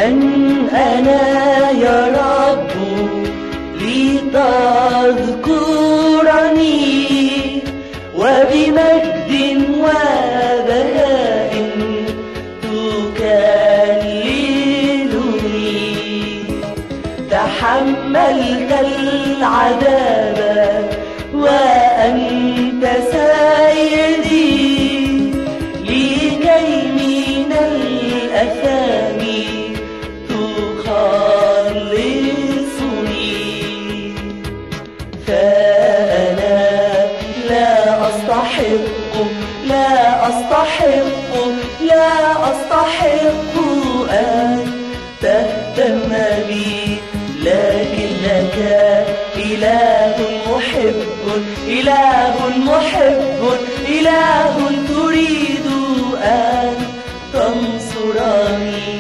من أنا يا رب لتذكرني وبمجد وبهاء تكللني. تحملت العذاب وأنت سيدي لكي من الآثام تخلصني. فأنا لا أستحق أن تهتم بي، لكنك إله محب تريد أن تنصرني.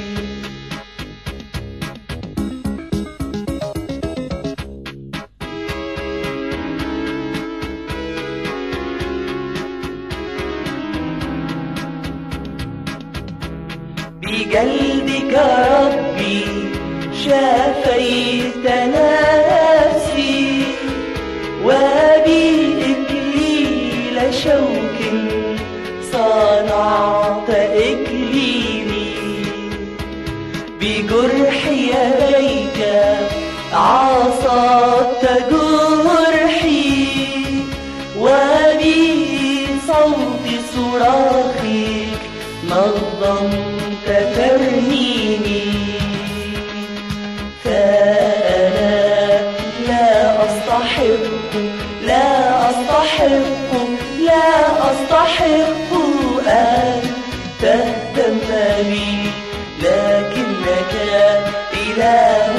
بجلدك ربي شافيت نفسي، وبإكليل شوك صنعت إكليلي. بجرح يديك عصبت جرحي، وبصوت صراخك نظمت ترنيمي. فأنا لا أستحق أن تهتم بي، لكنك إله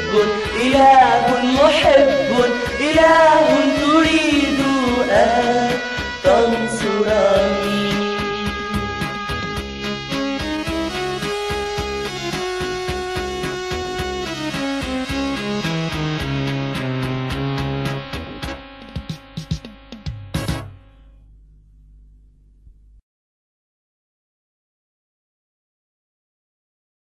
محب تريد أن